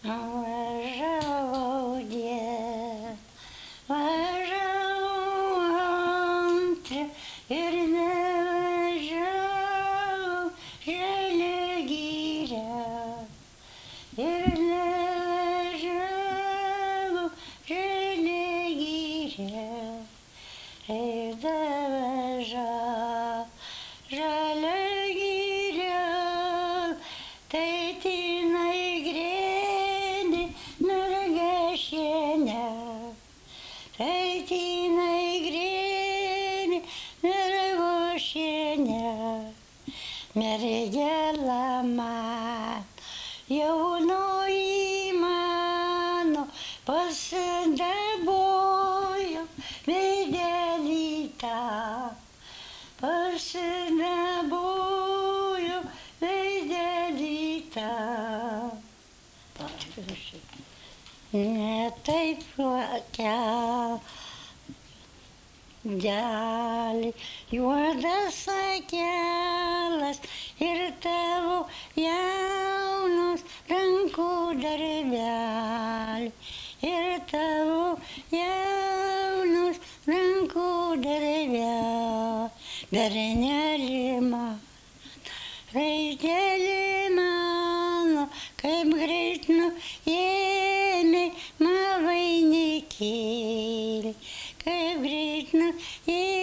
Važiavau die, važiavau antrą ir nevažiavau žalia giria. Ir nevažiavau žalia giria. Ir davažiavau žalia giria. Tai tinai grėdi nurgašienę. Tai tinai grėdi nurgašienę. Mergela man, jaunoji mano, pasidabojo veidelį tą. Pasidabojo veidelį tą. Ne taip keldelį, juodas akelas ir tavo jaunos rankų darbeliai. Ir tavo jaunos rankų darbeliai. Berneli man, raidelį mano, kaip greit nuėmei man vainikėlį. Kaip greit nuėmei